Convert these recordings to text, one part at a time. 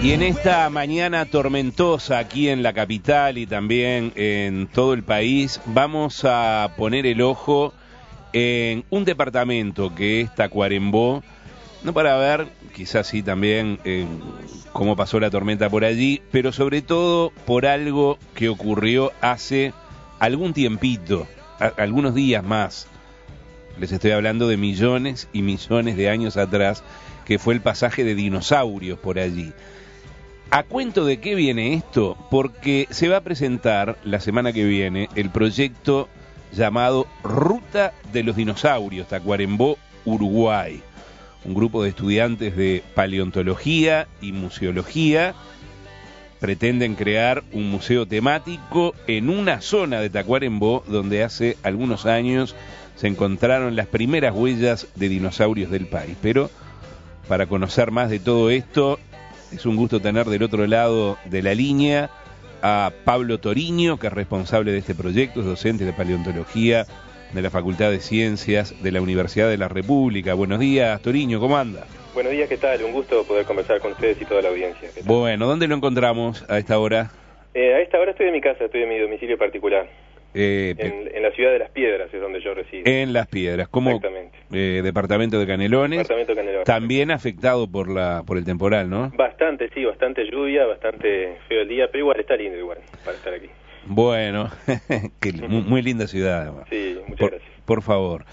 Y en esta mañana tormentosa aquí en la capital y también en todo el país, vamos a poner el ojo en un departamento que es Tacuarembó, no para ver, quizás sí también, cómo pasó la tormenta por allí, pero sobre todo por algo que ocurrió hace algún tiempito, algunos días más. Les estoy hablando de millones y millones de años atrás, que fue el pasaje de dinosaurios por allí. ¿A cuento de qué viene esto? Porque se va a presentar la semana que viene el proyecto llamado Ruta de los Dinosaurios, Tacuarembó, Uruguay. Un grupo de estudiantes de paleontología y museología pretenden crear un museo temático en una zona de Tacuarembó donde hace algunos años se encontraron las primeras huellas de dinosaurios del país. Pero para conocer más de todo esto, es un gusto tener del otro lado de la línea a Pablo Toriño, que es responsable de este proyecto, es docente de paleontología de la Facultad de Ciencias de la Universidad de la República. Buenos días, Toriño, ¿cómo anda? Buenos días, ¿qué tal? Un gusto poder conversar con ustedes y toda la audiencia. Bueno, ¿dónde lo encontramos a esta hora? A esta hora estoy en mi casa, estoy en mi domicilio particular. En la ciudad de Las Piedras es donde yo resido. En Las Piedras, como exactamente. Departamento de Canelones. Departamento de Canelones. También afectado por el temporal, ¿no? Bastante, sí, bastante lluvia, bastante feo el día, pero igual está lindo igual para estar aquí. Bueno, muy linda ciudad además. Sí, muchas gracias. Por favor.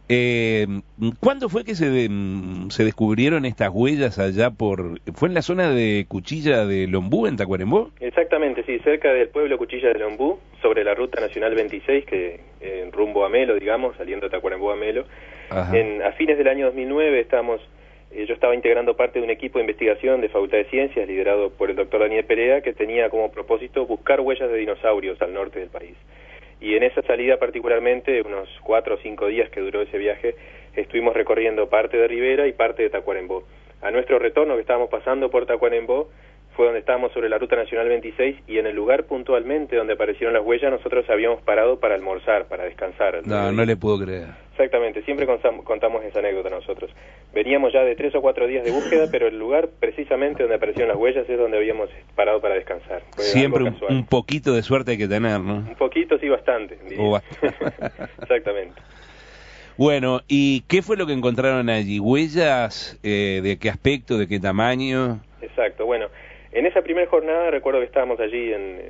¿Cuándo fue que se descubrieron estas huellas allá fue en la zona de Cuchilla de Lombú, en Tacuarembó? Exactamente, sí, cerca del pueblo Cuchilla de Lombú, sobre la ruta nacional 26, que rumbo a Melo, digamos, saliendo de Tacuarembó a Melo. A fines del año 2009 yo estaba integrando parte de un equipo de investigación de Facultad de Ciencias, liderado por el doctor Daniel Perea, que tenía como propósito buscar huellas de dinosaurios al norte del país. Y en esa salida particularmente, unos 4 o 5 días que duró ese viaje, estuvimos recorriendo parte de Rivera y parte de Tacuarembó. A nuestro retorno, que estábamos pasando por Tacuarembó, fue donde estábamos sobre la ruta nacional 26, y en el lugar puntualmente donde aparecieron las huellas nosotros habíamos parado para almorzar, para descansar. No le puedo creer. Exactamente, siempre contamos esa anécdota nosotros. Veníamos ya de 3 o 4 días de búsqueda, pero el lugar precisamente donde aparecieron las huellas es donde habíamos parado para descansar. Fue siempre un poquito de suerte hay que tener, ¿no? Un poquito, sí, bastante. Exactamente. Bueno, ¿y qué fue lo que encontraron allí? ¿Huellas? ¿De qué aspecto? ¿De qué tamaño? Exacto, bueno, en esa primera jornada recuerdo que estábamos allí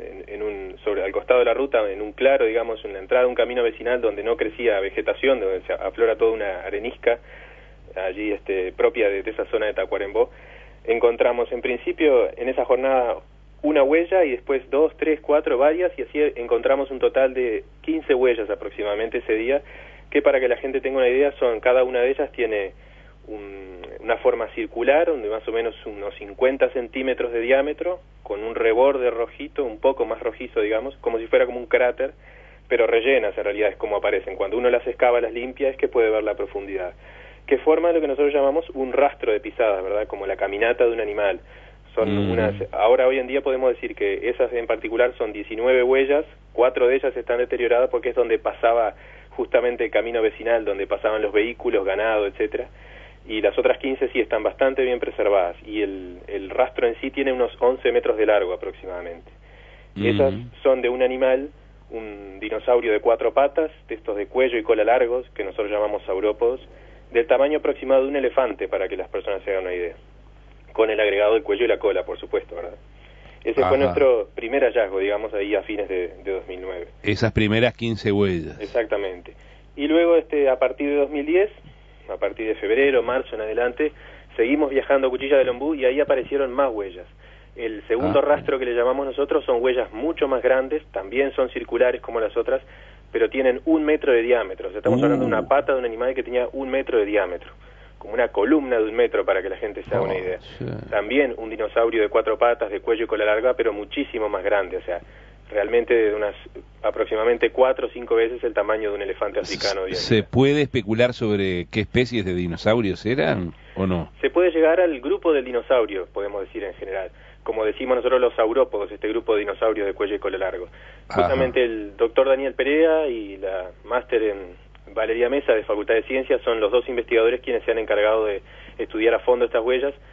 al costado de la ruta, en un claro, digamos, en la entrada de un camino vecinal donde no crecía vegetación, donde se aflora toda una arenisca, allí propia de esa zona de Tacuarembó. Encontramos en principio en esa jornada una huella y después 2, 3, 4, varias, y así encontramos un total de 15 huellas aproximadamente ese día, que para que la gente tenga una idea, cada una de ellas tiene una forma circular, donde más o menos unos 50 centímetros de diámetro, con un reborde rojito, un poco más rojizo, digamos, como si fuera como un cráter, pero rellenas en realidad, es como aparecen. Cuando uno las excava, las limpia, es que puede ver la profundidad, que forma lo que nosotros llamamos un rastro de pisadas, ¿verdad? Como la caminata de un animal. Son ahora hoy en día podemos decir que esas en particular son 19 huellas, 4 de ellas están deterioradas porque es donde pasaba justamente el camino vecinal, donde pasaban los vehículos, ganado, etcétera. Y las otras 15 sí están bastante bien preservadas, y el rastro en sí tiene unos 11 metros de largo aproximadamente. Esas son de un animal, un dinosaurio de 4 patas, de estos de cuello y cola largos, que nosotros llamamos saurópodos, del tamaño aproximado de un elefante, para que las personas se hagan una idea, con el agregado del cuello y la cola, por supuesto, ¿verdad? Ese fue nuestro primer hallazgo, digamos, ahí a fines de 2009. Esas primeras 15 huellas. Exactamente. Y luego, a partir de 2010... a partir de febrero, marzo en adelante, seguimos viajando a Cuchilla de Lombú y ahí aparecieron más huellas. El segundo rastro que le llamamos nosotros son huellas mucho más grandes, también son circulares como las otras, pero tienen 1 metro de diámetro. O sea, estamos hablando de una pata de un animal que tenía 1 metro de diámetro, como una columna de 1 metro, para que la gente se haga una idea. También un dinosaurio de 4 patas, de cuello y cola larga, pero muchísimo más grande, o sea, realmente de unas aproximadamente 4 o 5 veces el tamaño de un elefante africano. ¿Se puede especular sobre qué especies de dinosaurios eran o no? Se puede llegar al grupo del dinosaurio, podemos decir en general. Como decimos nosotros los saurópodos, este grupo de dinosaurios de cuello y cola largo. Justamente el doctor Daniel Perea y la máster en Valeria Mesa de Facultad de Ciencias son los dos investigadores quienes se han encargado de estudiar a fondo estas huellas.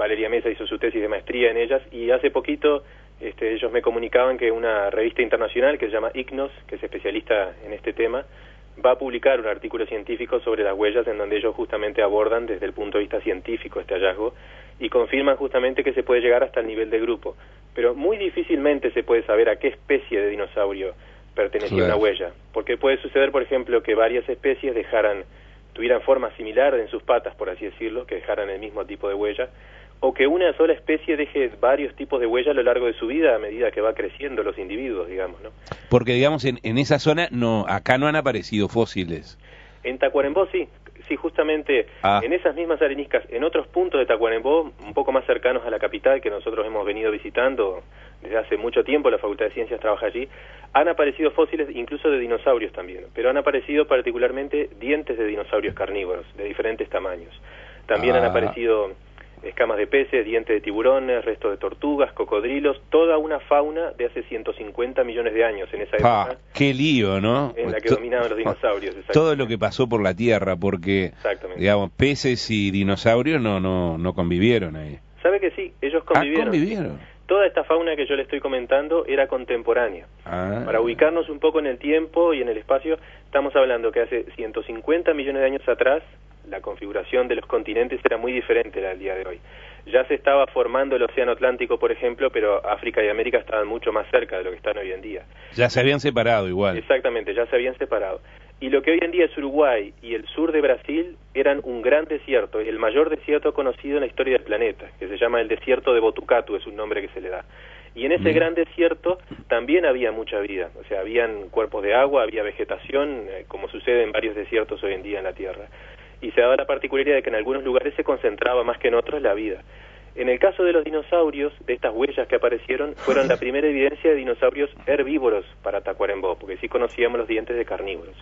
Valeria Mesa hizo su tesis de maestría en ellas, y hace poquito ellos me comunicaban que una revista internacional que se llama ICNOS, que es especialista en este tema, va a publicar un artículo científico sobre las huellas, en donde ellos justamente abordan desde el punto de vista científico este hallazgo y confirman justamente que se puede llegar hasta el nivel de grupo, pero muy difícilmente se puede saber a qué especie de dinosaurio pertenecía una huella, porque puede suceder, por ejemplo, que varias especies tuvieran forma similar en sus patas, por así decirlo, que dejaran el mismo tipo de huella, o que una sola especie deje varios tipos de huella a lo largo de su vida a medida que va creciendo los individuos, digamos, ¿no? Porque, digamos, en esa zona acá no han aparecido fósiles. En Tacuarembó sí, justamente en esas mismas areniscas, en otros puntos de Tacuarembó, un poco más cercanos a la capital, que nosotros hemos venido visitando desde hace mucho tiempo, la Facultad de Ciencias trabaja allí, han aparecido fósiles incluso de dinosaurios también, pero han aparecido particularmente dientes de dinosaurios carnívoros, de diferentes tamaños. También han aparecido escamas de peces, dientes de tiburones, restos de tortugas, cocodrilos, toda una fauna de hace 150 millones de años en esa época. ¡Qué lío!, ¿no? En la que dominaban los dinosaurios. Todo lo que pasó por la Tierra, porque, digamos, peces y dinosaurios no convivieron ahí. ¿Sabe que sí? Ellos convivieron. ¿Convivieron? Toda esta fauna que yo le estoy comentando era contemporánea. Para ubicarnos un poco en el tiempo y en el espacio, estamos hablando que hace 150 millones de años atrás, la configuración de los continentes era muy diferente al día de hoy. Ya se estaba formando el Océano Atlántico, por ejemplo, pero África y América estaban mucho más cerca de lo que están hoy en día. Ya se habían separado igual. Exactamente, ya se habían separado. Y lo que hoy en día es Uruguay y el sur de Brasil eran un gran desierto, el mayor desierto conocido en la historia del planeta, que se llama el desierto de Botucatu, es un nombre que se le da. Y en ese gran desierto también había mucha vida, o sea, habían cuerpos de agua, había vegetación, como sucede en varios desiertos hoy en día en la Tierra. Y se daba la particularidad de que en algunos lugares se concentraba más que en otros la vida. En el caso de los dinosaurios, de estas huellas que aparecieron, fueron la primera evidencia de dinosaurios herbívoros para Tacuarembó, porque sí conocíamos los dientes de carnívoros.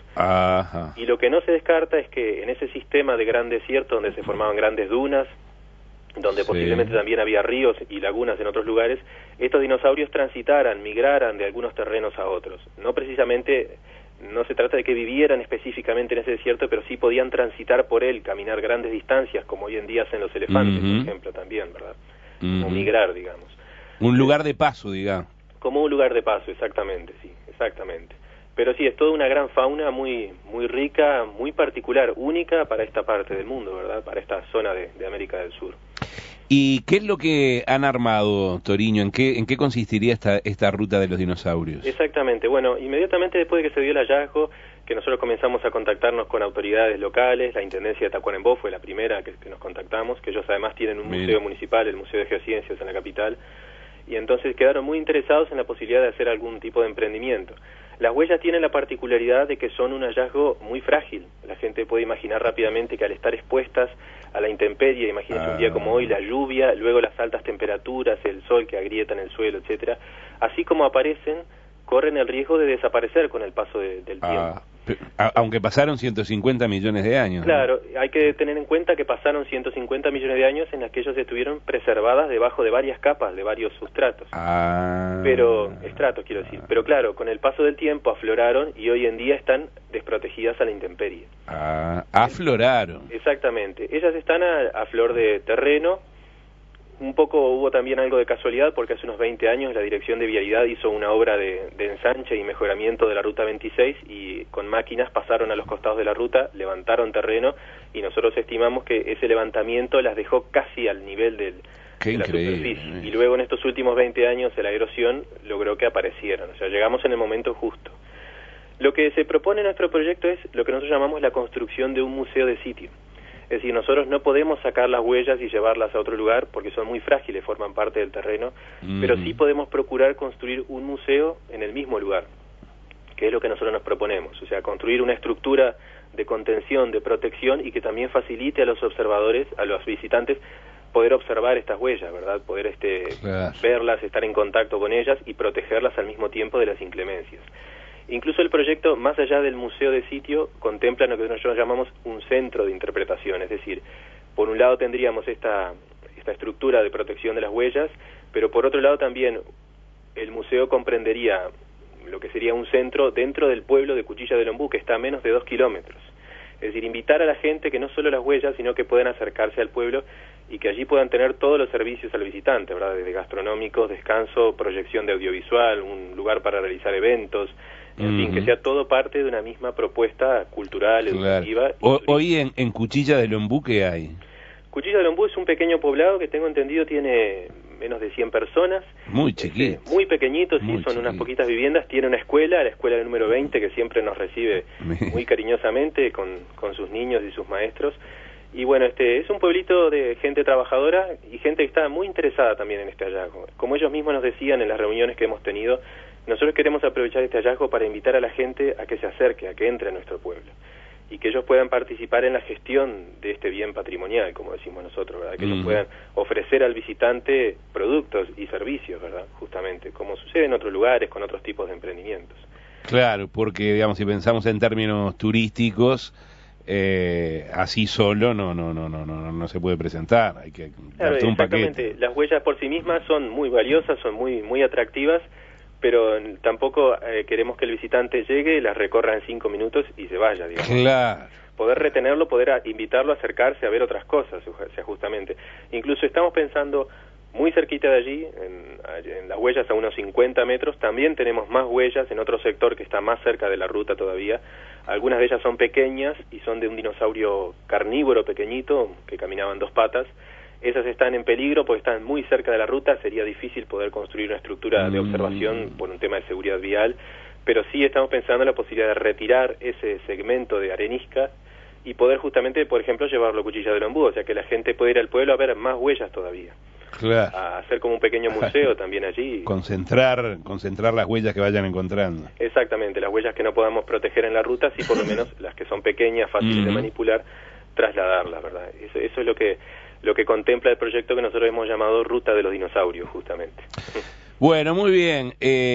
Y lo que no se descarta es que en ese sistema de gran desierto, donde se formaban grandes dunas, donde posiblemente también había ríos y lagunas en otros lugares, estos dinosaurios transitaran, migraran de algunos terrenos a otros. No precisamente, no se trata de que vivieran específicamente en ese desierto, pero sí podían transitar por él, caminar grandes distancias, como hoy en día hacen los elefantes, por ejemplo, también, ¿verdad? Como migrar, digamos. Un lugar de paso, digamos. Como un lugar de paso, exactamente, sí, exactamente. Pero sí, es toda una gran fauna muy rica, muy particular, única para esta parte del mundo, ¿verdad? Para esta zona de América del Sur. ¿Y qué es lo que han armado, Toriño? ¿En qué consistiría esta ruta de los dinosaurios? Exactamente. Bueno, inmediatamente después de que se dio el hallazgo, que nosotros comenzamos a contactarnos con autoridades locales, la Intendencia de Tacuarembó fue la primera que nos contactamos, que ellos además tienen un museo municipal, el Museo de Geociencias en la capital, y entonces quedaron muy interesados en la posibilidad de hacer algún tipo de emprendimiento. Las huellas tienen la particularidad de que son un hallazgo muy frágil. La gente puede imaginar rápidamente que al estar expuestas a la intemperie, imagínense un día como hoy, la lluvia, luego las altas temperaturas, el sol que agrieta en el suelo, etcétera, así como aparecen, corren el riesgo de desaparecer con el paso del tiempo. Aunque pasaron 150 millones de años. Claro, ¿no? Hay que tener en cuenta que pasaron 150 millones de años en las que ellos estuvieron preservadas debajo de varias capas, de varios sustratos. Pero, estratos quiero decir. Pero claro, con el paso del tiempo afloraron y hoy en día están desprotegidas a la intemperie. Afloraron. Exactamente. Ellas están a flor de terreno. Un poco hubo también algo de casualidad porque hace unos 20 años la Dirección de Vialidad hizo una obra de ensanche y mejoramiento de la Ruta 26 y con máquinas pasaron a los costados de la ruta, levantaron terreno y nosotros estimamos que ese levantamiento las dejó casi al nivel de la superficie. Y luego en estos últimos 20 años la erosión logró que aparecieran, o sea, llegamos en el momento justo. Lo que se propone en nuestro proyecto es lo que nosotros llamamos la construcción de un museo de sitio. Es decir, nosotros no podemos sacar las huellas y llevarlas a otro lugar porque son muy frágiles, forman parte del terreno, pero sí podemos procurar construir un museo en el mismo lugar, que es lo que nosotros nos proponemos, o sea, construir una estructura de contención, de protección y que también facilite a los observadores, a los visitantes, poder observar estas huellas, ¿verdad? Poder verlas, estar en contacto con ellas y protegerlas al mismo tiempo de las inclemencias. Incluso el proyecto, más allá del museo de sitio, contempla lo que nosotros llamamos un centro de interpretación, es decir, por un lado tendríamos esta estructura de protección de las huellas, pero por otro lado también el museo comprendería lo que sería un centro dentro del pueblo de Cuchilla del Ombú, que está a menos de 2 kilómetros. Es decir, invitar a la gente que no solo las huellas, sino que puedan acercarse al pueblo y que allí puedan tener todos los servicios al visitante, ¿verdad? Desde gastronómicos, descanso, proyección de audiovisual, un lugar para realizar eventos, en fin, que sea todo parte de una misma propuesta cultural, educativa. Hoy en Cuchilla del Ombú, ¿qué hay? Cuchilla del Ombú es un pequeño poblado que tengo entendido tiene menos de 100 personas. Muy chiquito. Muy pequeñito, sí, son unas poquitas viviendas. Tiene una escuela, la escuela número 20, que siempre nos recibe muy cariñosamente con sus niños y sus maestros. Y bueno, es un pueblito de gente trabajadora y gente que está muy interesada también en este hallazgo. Como ellos mismos nos decían en las reuniones que hemos tenido, nosotros queremos aprovechar este hallazgo para invitar a la gente a que se acerque, a que entre a nuestro pueblo y que ellos puedan participar en la gestión de este bien patrimonial, como decimos nosotros, ¿verdad? Que ellos puedan ofrecer al visitante productos y servicios, ¿verdad? Justamente, como sucede en otros lugares con otros tipos de emprendimientos. Claro, porque digamos, si pensamos en términos turísticos, así solo no se puede presentar, hay que darte un paquete. Las huellas por sí mismas son muy valiosas, son muy atractivas, pero tampoco queremos que el visitante llegue, las recorra en 5 minutos y se vaya, digamos. Claro. Poder retenerlo, poder invitarlo a acercarse a ver otras cosas, o sea, justamente. Incluso estamos pensando muy cerquita de allí, en las huellas a unos 50 metros, también tenemos más huellas en otro sector que está más cerca de la ruta todavía. Algunas de ellas son pequeñas y son de un dinosaurio carnívoro pequeñito que caminaba en 2 patas. Esas están en peligro porque están muy cerca de la ruta, sería difícil poder construir una estructura de observación por un tema de seguridad vial, pero sí estamos pensando en la posibilidad de retirar ese segmento de arenisca y poder justamente, por ejemplo, llevarlo a Cuchilla del Ombú, o sea que la gente puede ir al pueblo a ver más huellas todavía. Claro. A hacer como un pequeño museo también allí. Concentrar las huellas que vayan encontrando. Exactamente, las huellas que no podamos proteger en la ruta, sí por lo menos las que son pequeñas, fáciles de manipular, trasladarlas, ¿verdad? Eso es lo que contempla el proyecto que nosotros hemos llamado Ruta de los Dinosaurios, justamente. Bueno, muy bien.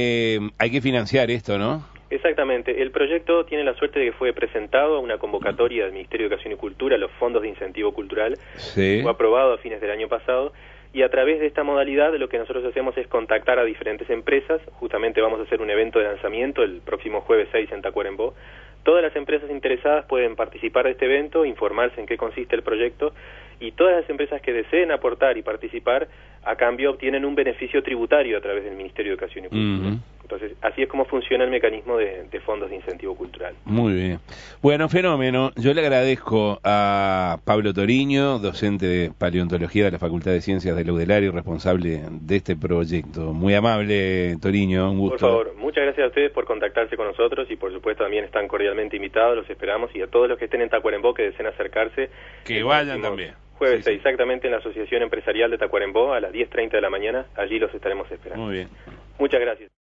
Hay que financiar esto, ¿no? Exactamente. El proyecto tiene la suerte de que fue presentado a una convocatoria del Ministerio de Educación y Cultura, los fondos de incentivo cultural. Sí. Fue aprobado a fines del año pasado. Y a través de esta modalidad lo que nosotros hacemos es contactar a diferentes empresas. Justamente vamos a hacer un evento de lanzamiento el próximo jueves 6 en Tacuarembó. Todas las empresas interesadas pueden participar de este evento, informarse en qué consiste el proyecto, y todas las empresas que deseen aportar y participar, a cambio obtienen un beneficio tributario a través del Ministerio de Educación y Cultura. Entonces, así es como funciona el mecanismo de fondos de incentivo cultural. Muy bien. Bueno, fenómeno. Yo le agradezco a Pablo Toriño, docente de Paleontología de la Facultad de Ciencias de Laudelario, responsable de este proyecto. Muy amable, Toriño, un gusto. Por favor, muchas gracias a ustedes por contactarse con nosotros y por supuesto también están cordialmente invitados, los esperamos, y a todos los que estén en Tacuarembó que deseen acercarse. Que vayan también. Jueves 6, exactamente en la Asociación Empresarial de Tacuarembó a las 10:30 de la mañana, allí los estaremos esperando. Muy bien. Muchas gracias.